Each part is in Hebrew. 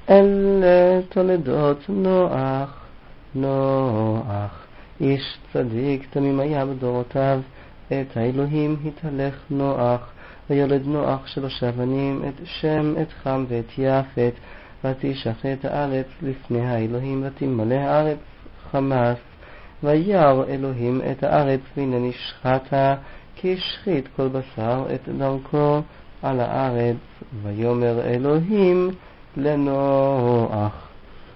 אלה תולדות נוח. נוח איש צדיק תמים היה בדורותיו, את האלוהים התהלך נוח, וילד נוח 3 בנים, את שם, את חם ואת יפת. ותשחט הארץ לפני האלוהים, ותמלא הארץ חמס. וירא אלוהים את הארץ, והנה נשחטה, כי השחית כל בשר את דרכו על הארץ. ויאמר אלוהים לנוח,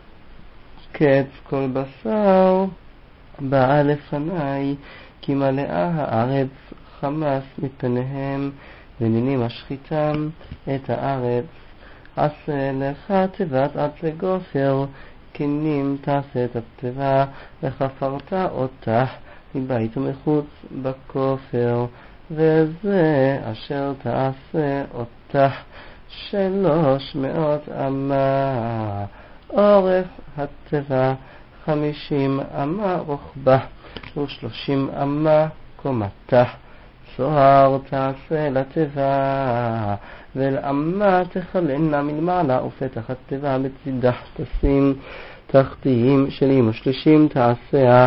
קץ כל בשר באה לפני, כי מלאה הארץ חמס מפניהם, ונני משחיתם את הארץ. עשה לך תיבת עד לגופר, כנים תעשה את התיבה, וחפרת אותה מבית ומחוץ בכופר, וזה אשר תעשה אותה 300 אמה. אורך התיבה 50 אמה רוחבה, ו30 אמה קומתה. צוהר תעשה לתיבה, ולאמה תכלנה מלמעלה, ופתח התיבה בצדה תשים תחתיים שלים ו30 תעשיה.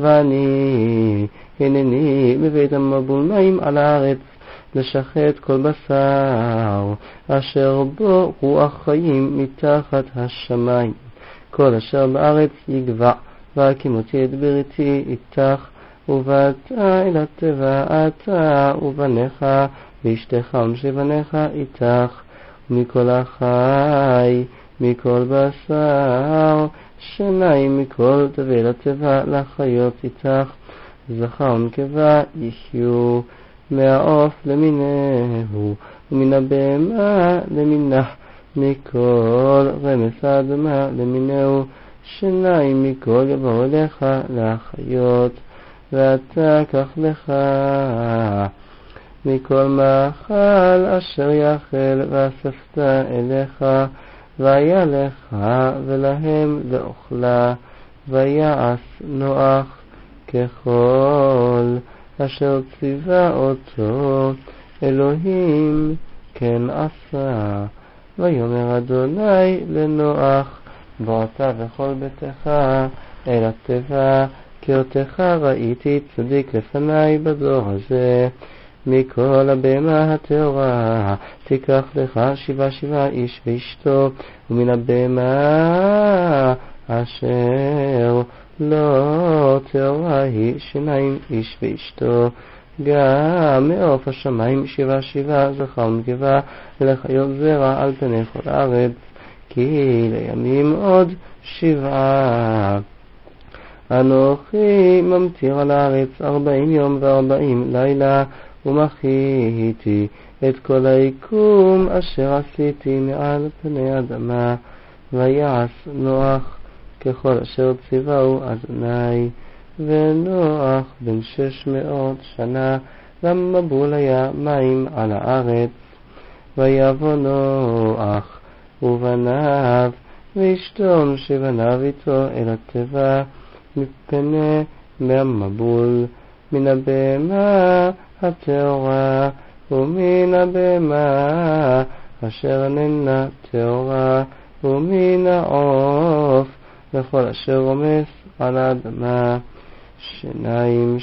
ואני הנני בבית המבול מים על הארץ, לשחט כל בשר אשר בו רוח חיים מתחת השמיים. כל אשר בארץ יגבע, והקימותי את בריתי איתך, ובאת אל התיבה אתה ובניך ואשתך ושני בניך איתך, ומכל החי מכל בשר 2 מכל תביא לתיבה לחיות איתך, זכר ונקבה יחיו, מהעוף למיניהו ומן הבהמה למינה, מכל רמס האדמה למיניהו 2 מכל יבואו אליך להחיות. ואתה קח לך מכל מאכל אשר יאכל, ואספת אליך, והיה לך ולהם לאוכלה. ויעש נוח ככל אשר ציווה אותו אלוהים, כן עשה. ויאמר אדוני לנוח, בוא אתה וכל ביתך אל התיבה, כי אותך ראיתי צדיק לפני בדור הזה. מכל הבהמה הטהורה תיקח לך 7 איש ואשתו, ומן הבהמה אשר לא טהורה היא 2 איש ואשתו. גם מעוף השמיים 7 זכר ונקבה, ולחיות זרע על פני כל הארץ, כי לימים עוד 7. אנוכי ממטיר על הארץ 40 יום ו40 לילה, ומחיתי את כל היקום אשר עשיתי מעל פני אדמה. ויעש נוח ככל אשר ציווהו אדוני. ונוח בן 600 שנה, למבול היה מים על הארץ. ויבוא נוח ובניו ואשתו שבניו איתו אל התיבה, מפני מהמבול, מן הבהמה הטהורה ומן הבהמה אשר איננה טהורה, ומן העוף וכל אשר רומס על האדמה. 2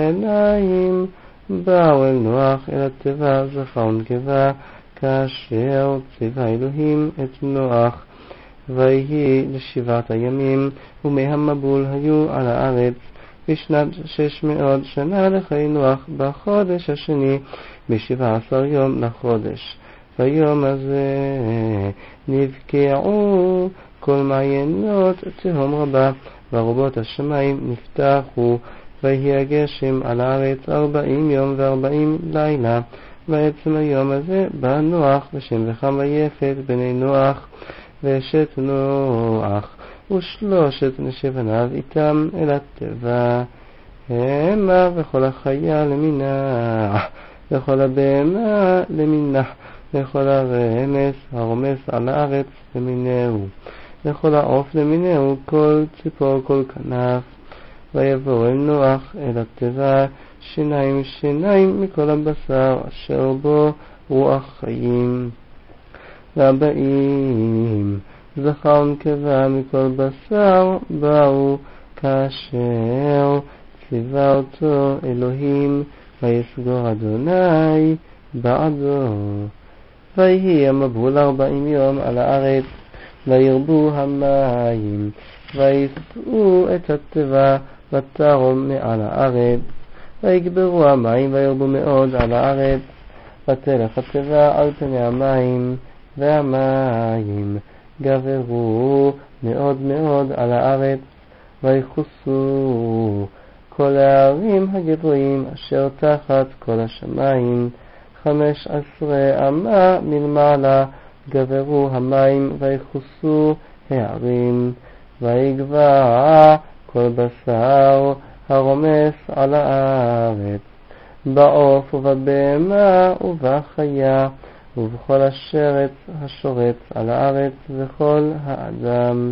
באו אל נוח אל התיבה, זכר ונקבה, כאשר ציווה אלוהים את נוח. ויהי ל7 הימים, ומהמבול היו על הארץ. בשנת 600 שנה לחיי נוח, בחודש השני, ב17 יום לחודש. ביום הזה נבקעו כל מעיינות תהום רבה, וארובות השמיים נפתחו. ויהי הגשם על הארץ 40 יום ו40 לילה. בעצם היום הזה בא נוח ושם וחם ויפת בני נוח ואשת נוח ושלושת נשי בניו איתם אל התיבה, המה וכל החיה למינה, וכל הבהמה למינה, וכל הרמס הרומס על הארץ למינהו, וכל העוף למינהו, כל ציפור כל כנף. ויבוא אל נוח אל התיבה 2 מכל הבשר אשר בו רוח חיים. 40 זכר ונקבה מכל בשר באו, כאשר ציווה אותו אלוהים, ויסגור אדוני בעדו. ויהי המבול 40 יום על הארץ, וירבו המים, ויסעו את התיבה ותרום מעל הארץ, ויגברו המים וירבו מאוד על הארץ, ותלך התיבה על פני המים, והמים גברו מאוד מאוד על הארץ, ויחוסו כל הערים הגבוהים אשר תחת כל השמיים, 15 אמה מלמעלה גברו המים, ויחוסו הערים, ויגבע כל בשר הרומס על הארץ, בעוף ובבהמה ובחיה ובכל השורץ על הארץ, וכל האדם.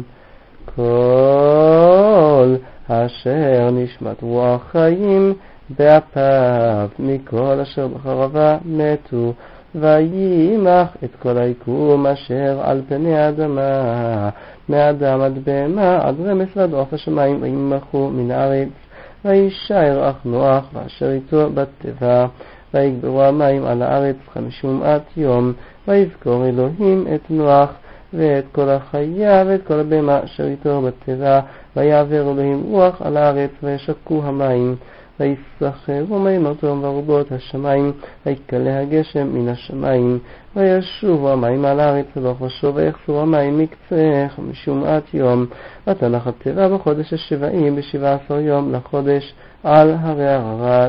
כל אשר נשמת רוח חיים באפיו מכל אשר בחרבה מתו, וימח את כל היקום אשר על פני האדמה, מאדם עד בהמה עד רמס ועד עוף השמיים, וימחו מן הארץ. וישאר אך נוח ואשר איתו בתיבה, ויגברו המים על הארץ 50 יום, ויזכור אלוהים את נוח ואת כל החיה ואת כל הבהמה אשר איתו בתיבה, ויעבר אלוהים רוח על הארץ, וישקו המים, ויסחרו מימותו וארובות השמיים, ויקלה הגשם מן השמיים, וישובו המים על הארץ הלוך ושוב, ויחסרו המים מקצה 50 יום. ותנח התיבה בחודש השבעי ב17 יום לחודש על הרי עררת,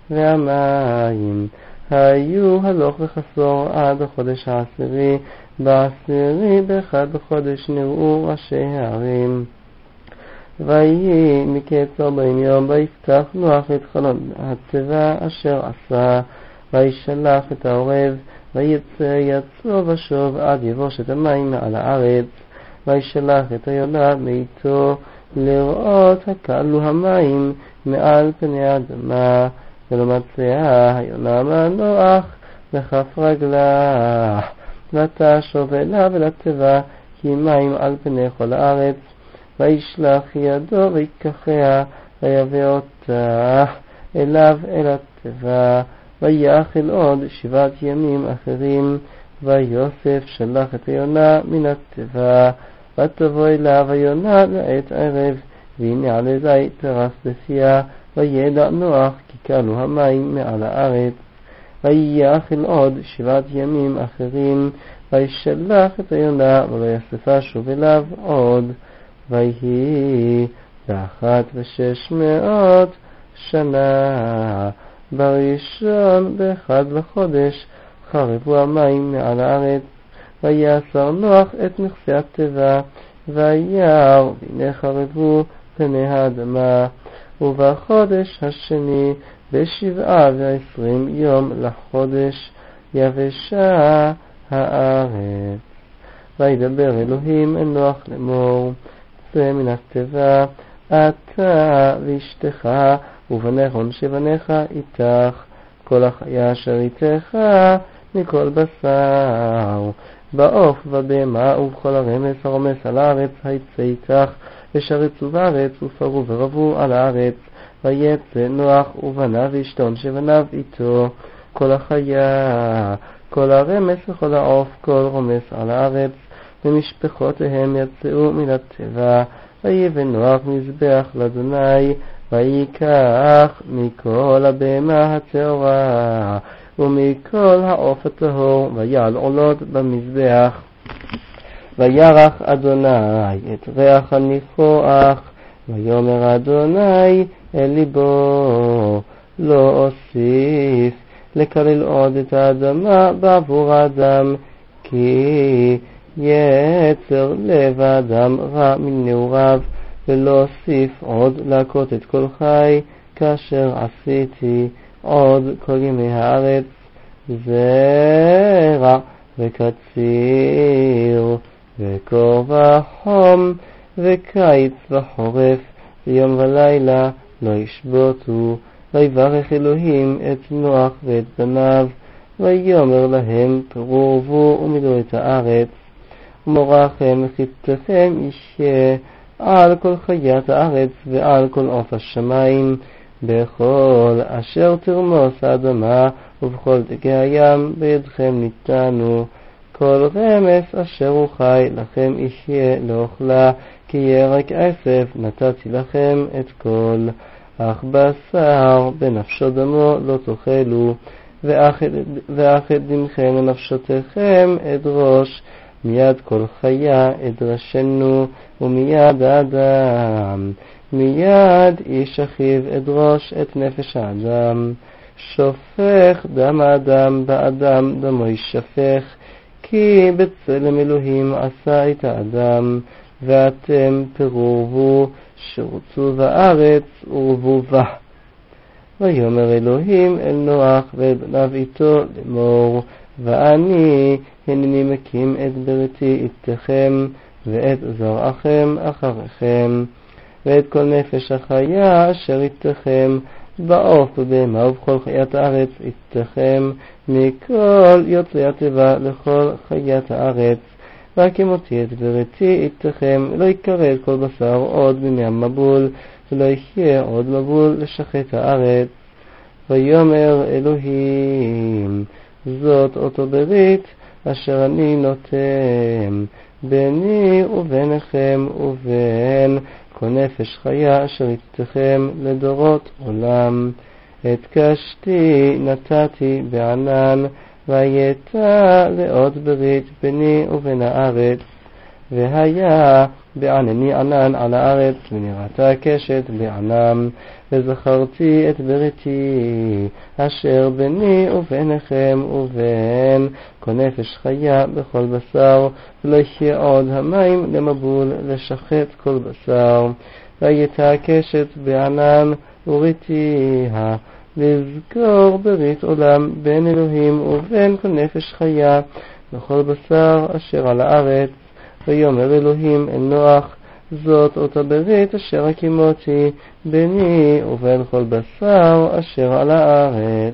והמים היו הלוך וחסור עד החודש העשירי, בעשירי באחד בחודש נראו ראשי הערים. ויהי מקץ 40 יום, ויפתח נוח את חלון התיבה אשר עשה, וישלח את העורב, ויצא יצוא ושוב עד יבושת המים מעל הארץ, וישלח את היונה מאיתו לראות הכלו המים מעל פני האדמה, ולא מצאה היונה מנוח לכף רגלה, ותשוב אליו אל התיבה, כי מים על פני כל הארץ. וישלח ידו ויקחיה, ויבא אותה אליו אל התיבה, ויאכל עוד 7 ימים אחרים. ויוסף שלח את היונה מן התיבה, ותבוא אליו היונה לעת ערב, והנה עלי זית טרף בפיה, וידע נוח כי כלו המים מעל הארץ. ויאכל עוד 7 ימים אחרים, וישלח את היונה, ויוספה שוב אליו עוד. ויהי 1,600 שנה, בראשון באחד לחודש חרבו המים מעל הארץ. ויאסר נוח את נכסי התיבה, וירא, והנה חרבו פני האדמה. ובחודש השני ב27 יום לחודש יבשה הארץ. וידבר אלוהים אל נוח לאמור, צא מן התיבה, אתה ואשתך ובניך ונשי איתך, כל החיה אשר איתך מכל בשר, בעוף ובבהמה ובכל הרמס הרומס על הארץ היצא איתך, ושרצו בארץ ופרו ורבו על הארץ. ויצא נוח ובניו ואשתו ונשי איתו, כל החיה, כל הרמס וכל העוף, כל רומס על הארץ, ומשפחותיהם יצאו מן התיבה. ויבן נוח מזבח לאדוני, ויקח מכל הבהמה הטהורה ומכל העוף הטהור, ויעל עולות במזבח. וירח אדוני את ריח הניחוח, ויאמר אדוני אל ליבו, לא אוסיף לקלל עוד את האדמה בעבור האדם, כי יצר לב האדם רע מנעוריו, ולא אוסיף עוד להכות את כל חי, כאשר עשיתי עוד כל ימי הארץ, זרע וקציר וקור וחום וקיץ וחורף, ויום ולילה לא ישבותו. ויברך אלוהים את נוח ואת בניו, ויאמר להם, פרו ורבו ומילאו את הארץ. מורכם וחיתכם ישיה על כל חיית הארץ ועל כל עוף השמיים, בכל אשר תרמוס האדמה ובכל דגי הים בידכם ניתנו. כל רמס אשר הוא חי לכם יחיה לאוכלה, כי ירק עשב נתתי לכם את כל. אך בשר בנפשו דמו לא תאכלו, ואך את דמכם לנפשותיכם אדרוש, מיד כל חיה אדרשנו, ומיד האדם, מיד איש אחיו אדרוש את נפש האדם. שופך דם האדם באדם דמו יישפך, כי בצלם אלוהים עשה את האדם, ואתם פרובו שרוצו בארץ ורבו בה. ויאמר אלוהים אל נוח ואל בניו איתו לאמור, ואני הנני מקים את בריתי איתכם ואת זרעכם אחריכם, ואת כל נפש החיה אשר איתכם, בעוף ובהמה ובכל חיית הארץ איתכם, מכל יוצאי התיבה לכל חיית הארץ. והקימותי את בריתי איתכם, לא יקרא כל בשר עוד בימי המבול, ולא יחיה עוד מבול לשחט הארץ. ויאמר אלוהים, זאת אותו ברית אשר אני נותן ביני וביניכם ובין כל נפש חיה אשר איתכם לדורות עולם. את קשתי נתתי בענן, והייתה לאות ברית ביני ובין הארץ, והיה בענני ענן על הארץ, ונראתה הקשת בענן. וזכרתי את בריתי אשר ביני וביניכם ובין כל נפש חיה בכל בשר, ולא יחיה עוד המים למבול לשחט כל בשר. והייתה הקשת בענן וראיתיה, לזכור ברית עולם בין אלוהים ובין כל נפש חיה בכל בשר אשר על הארץ. ויאמר אלוהים אל נוח, זאת אותה ברית אשר הקימותי ביני ובין כל בשר אשר על הארץ.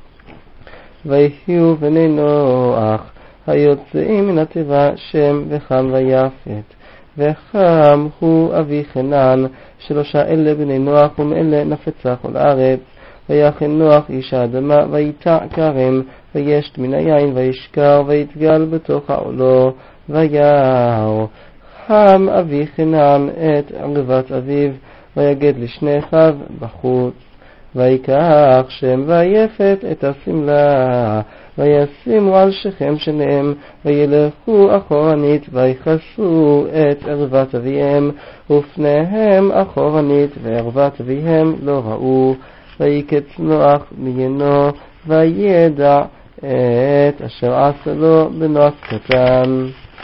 ויחיו בני נוח היוצאים מן התיבה שם וחם ויפת. וחם הוא אבי חנן, 3 אלה בני נוח, ומאלה נפצה כל הארץ. ויחן נוח איש האדמה, ויטע כרם, וישת מן היין, וישכר, ויתגל בתוך העולו, וירא. חם אבי חנן את ערבת אביו, ויגד לשני אחיו בחוץ. ויקח שם ויפת את השמלה, וישימו על שכם שניהם, וילכו אחורנית, ויכסו את ערבת אביהם, ופניהם אחורנית, וערבת אביהם לא ראו. ויקץ נוח מיינו, וידע את אשר עשה לו בנוח קטן.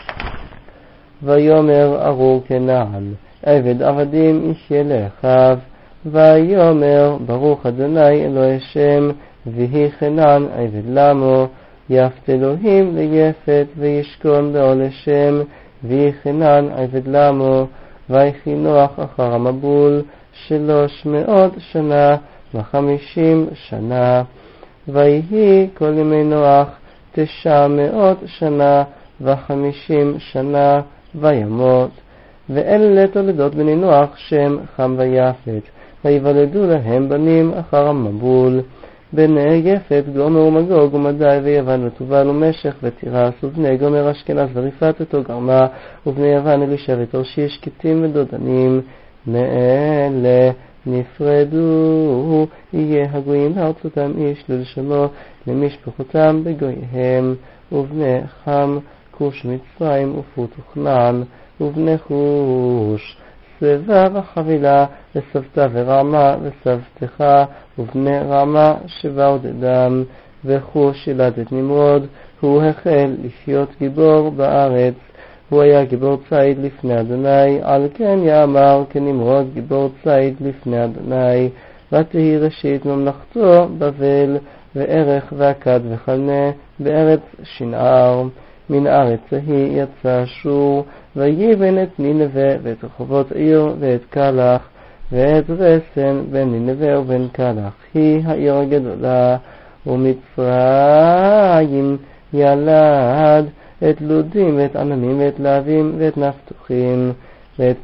ויאמר ארור כנעל, עבד עבדים יחיה לאחיו. ויאמר ברוך אדוני אלוהי שם, ויהי חנן עבד למו. יפת אלוהים ליפת, וישכון בעול השם, ויהי חנן עבד למו. ויחי נוח אחר המבול 300 שנה ו50 שנה. ויהי כל ימי נוח 900 שנה ו50 שנה, וימות. ואלה תולדות בני נוח שם חם ויפת, ויוולדו להם בנים אחר המבול. בני יפת גומר ומגוג ומדי ויוון ותובל ומשך ותירס, ובני גומר אשכנז וריפת ותוגרמה, ובני יוון אלישע ותרשיש קיטים ודודנים. מאלה נפרדו יהיה הגויים בארצותם איש ללשונו למשפחותם בגויהם. ובני חם כוש מצרים ופוט וכנען, ובני חוש סבא וחבילה וסבתא ורמה וסבתך, ובני רמה 7 ודדם. וחוש ילד את נמרוד, הוא החל לחיות גיבור בארץ. הוא היה גיבור ציד לפני אדוני, על כן יאמר כנמרוד גיבור ציד לפני אדוני. ותהי ראשית ממלכתו בבל, וערך ועקד וחלנה בארץ שנער. מן הארץ ההיא יצא אשור, ויבן את נינווה ואת רחובות עיר ואת קלח, ואת רסן בין נינווה ובין קלח, היא העיר הגדולה. ומצרים ילד את לודים ואת ענמים ואת להבים ואת נפתוחים ואת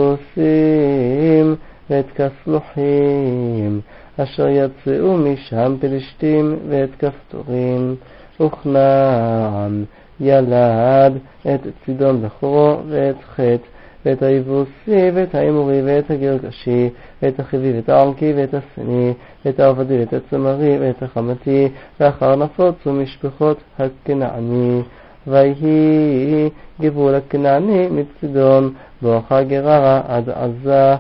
פטרוסים ואת כסלוחים, אשר יצאו משם פלשתים ואת כפתורים. וכנען ילד את צידון בכורו ואת חטא ואת היבוסי ואת האמורי ואת הגרגשי ואת החיבי ואת הערקי ואת הסני ואת העבדי ואת הצמרי ואת החמתי, ואחר נפוצו משפחות הכנעני. ויהי גבול הכנעני מצידון בואכה גררה עד עזה,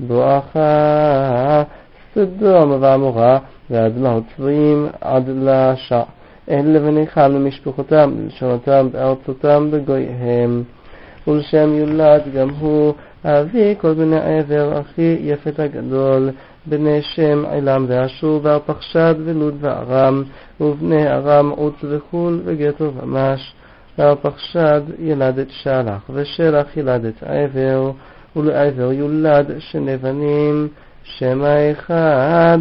בואכה סדום ועמורה ועד מעות צבועים עד לשע. אלה ונאכל ממשפחותם ללשונותם בארצותם בגויהם. ולשם יולד גם הוא אבי כל בני עבר אחי יפת הגדול, בני שם עילם ואשור וארפחשד ולוד וארם, ובני ארם עוץ וחול וגטו ומש. וארפחשד ילד את שלח, ושלח ילד את עבר, ולעבר יולד שני בנים, שם האחד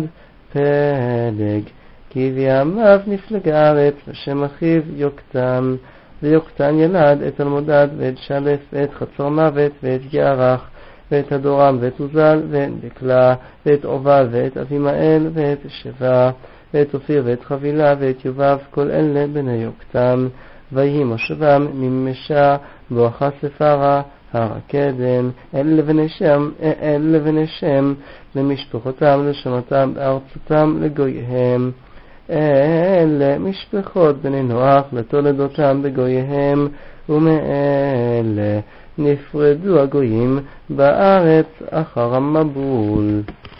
פלג, כי בימיו נפלגה הארץ, ושם אחיו יוקטן. ויוקטן ילד את אלמודד ואת שלף ואת חצור מוות ואת יערך ואת הדורם ואת עוזל ואת דקלה ואת עובל ואת אבימאל ואת שבע ואת אופיר ואת חבילה ואת יובב, כל אלה בני יוקטן. ויהי מושבם ממשה בואכה ספרה הר הקדם. אלה בני שם למשפחותם לשונותם בארצותם לגויהם. אלה משפחות בני נוח לתולדותם בגויהם, ומאלה נפרדו הגויים בארץ אחר המבול.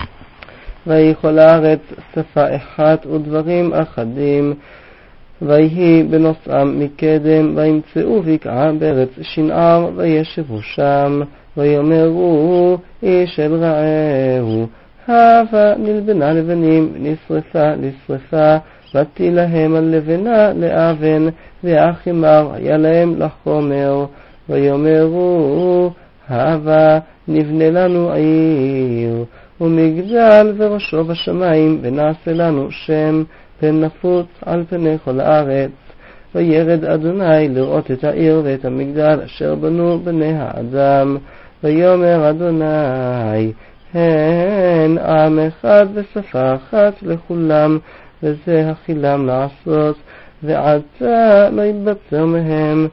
ויכל הארץ שפה אחת ודברים אחדים, ויהי בנוסעם מקדם, וימצאו בקעה בארץ שנער, וישבו שם, ויאמרו איש אל רעהו, הבה נלבנה לבנים, נשרפה לשרפה, בתי להם על לבנה לאבן, והחימר היה להם לחומר. ויאמרו הבה נבנה לנו עיר, ומגדל וראשו בשמיים, ונעשה לנו שם, פן נפוץ על פני כל הארץ. וירד אדוני לראות את העיר ואת המגדל אשר בנו בני האדם. ויאמר אדוני, הן עם אחד ושפה אחת לכולם, וזה החילם לעשות, ועתה לא יתבצר מהם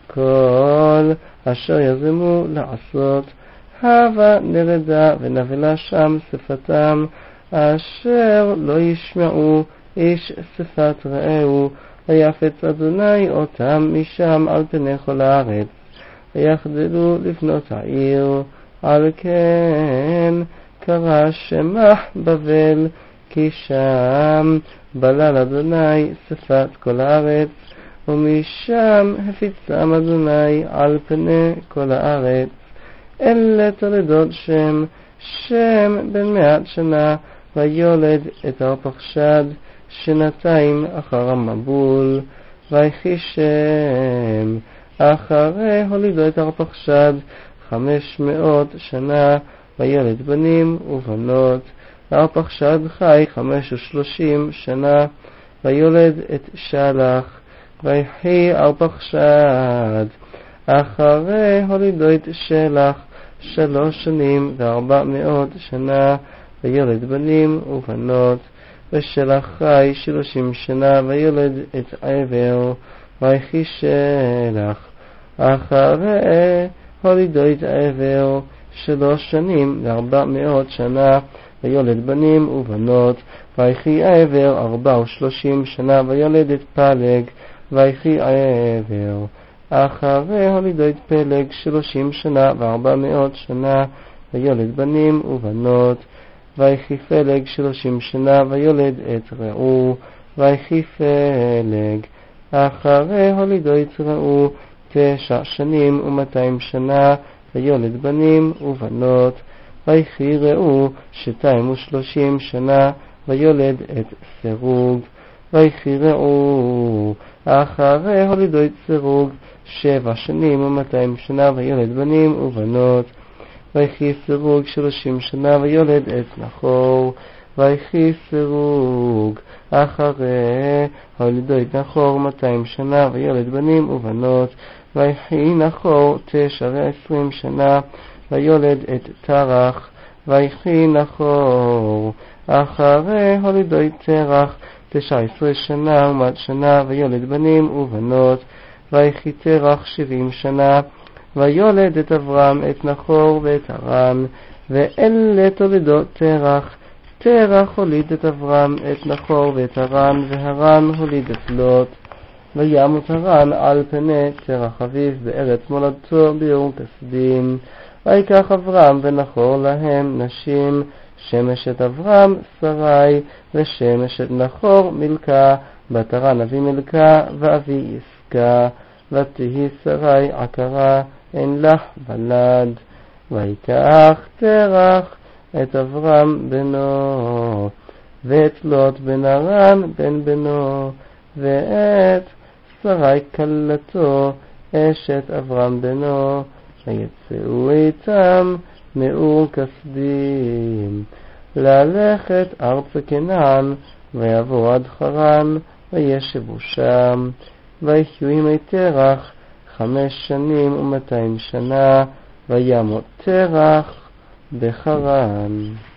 כל אשר יזמו לעשות. הבה נרדה ונבלה שם שפתם, אשר לא ישמעו איש שפת רעהו. ויפץ אדוני אותם משם על פני כל הארץ, ויחדלו לבנות העיר. על כן קרא שמה בבל, כי שם בלל אדוני שפת כל הארץ, ומשם הפיצם אדוני על פני כל הארץ. אלה תולדות שם, שם בן 100 שנה, ויולד את ארפחשד שנתיים אחר המבול. ויחי שם אחרי הולידו את ארפחשד 500 שנה, וילד בנים ובנות. ארפחשד חי 35 שנה, ויולד את שלח. ויחי ארפחשד אחרי הולידו את שלח 3 שנים ו400 שנה, וילד בנים ובנות. ושלח חי 30 שנה, וילד את עבר. ויחי שלח אחרי הולידו את עבר 3 שנים ו400 שנה, ויולד בנים ובנות. ויחי עבר 34 שנה, ויולד את פלג. ויחי עבר אחרי הולידו את פלג 30 שנה ו400 שנה, ויולד בנים ובנות. ויחי פלג 30 שנה, ויולד את רעו. ויחי פלג אחרי הולידו את רעו 9 שנים ו200 שנה, ויולד בנים ובנות. ויחי רעו 230 שנה, ויולד את סרוג. ויחי רעו אחרי הולידו את סרוג 7 שנים ו200 שנה, ויולד בנים ובנות. ויחי סרוג 30 שנה, ויולד את נחור. ויחי סירוג אחרי הולידו את נחור 200 שנה וילד בנים ובנות. ויחי נחור 29 שנה ויולד את תרח. ויחי נחור אחרי הולידו את תרח 19 שנה ומעט שנה ויולד בנים ובנות. ויחי תרח 70 שנה ויולד את אברהם את נחור ואת הרן. ואלה תולדות תרח. תרח הוליד את אברהם את נחור ואת הרן, והרן הוליד את לוט. וימות הרן על פני תרח אביו בארץ מולדתו ביום כסדים. ויקח אברהם ונחור להם נשים, שמש את אברהם שרי, ושמש את נחור מלכה, בת הרן אבי מלכה ואבי יסקה. ותהי שרי עקרה, אין לך ולד. ויקח תרח את אברהם בנו, ואת לוט בן הרן בן בנו, ואת שרי כלתו אשת אברהם בנו, ויצאו איתם מאור כסדים ללכת ארצה כנען, ויבואו עד חרן וישבו שם. ויחיו ימי תרח 5 שנים ו200 שנה, וימות תרח בחרן.